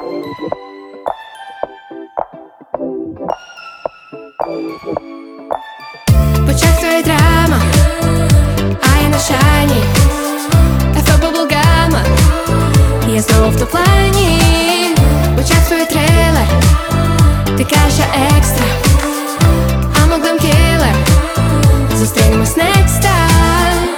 Почав твоя драма, а я на шайні. Ефе Bubblegum, я знову в топ-лайні. Почав твій трилер, ти каша екстра. I'm a glam killer, зустрінемось next time.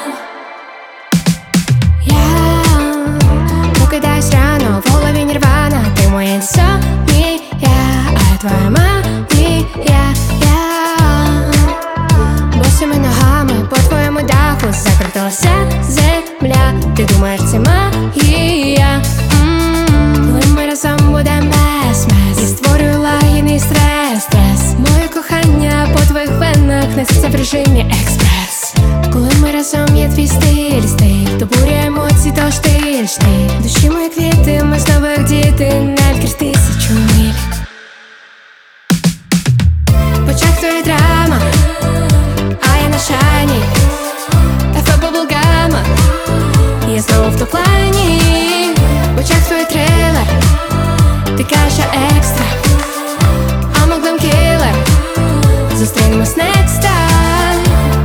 Я прокидаюсь рано, в голові нірвана. Ти моя інсомнія, а я твоя манія. Босими ногами по твоєму даху закрутилася земля. Ти думаєш, це магія? Коли ми разом будем без-мес, я створюю лагідний стрес. Моє кохання по твоїх венах несеться в режимі експрес. Коли ми разом, є твій стиль, то буря емоцій, то штиль. Душі мої квіти, ми знову як діти, навіть крізь тисячу миль. Почав твоя драма, а я на шайні. Ефе Bubblegum, я знову в топ-лайні. Почав твій трилер, ти каша екстра. I'm a glam killer, зустрінемось next time.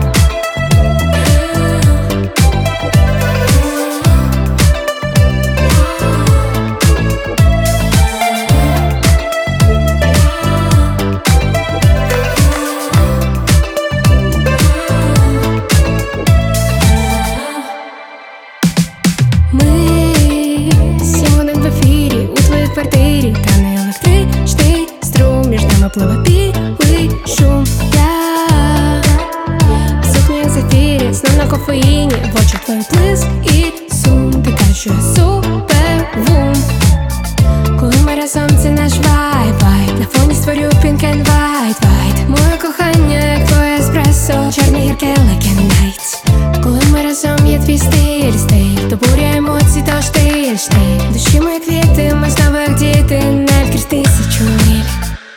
Квартирі, та не електричний струм, між нами пливе білий шум. Я сукня як зефірі, знов на кофеїні, в очі твої блиск і сум. Ти кажеш, що я супервум. Коли ми разом, це наш вайб. На фоні створю pink and white. Моє кохання, як твоє еспресо, чорні гірки like a night. Коли ми разом, є твій стиль, то буря емоцій, то штиль. Душі мої квіти, ми знову як діти, навіть крізь тисячу миль.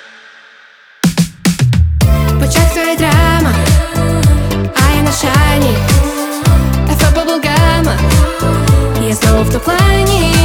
Почав твоя драма, а я на шайні. Ефе Bubblegum, я знову в топ-лайні.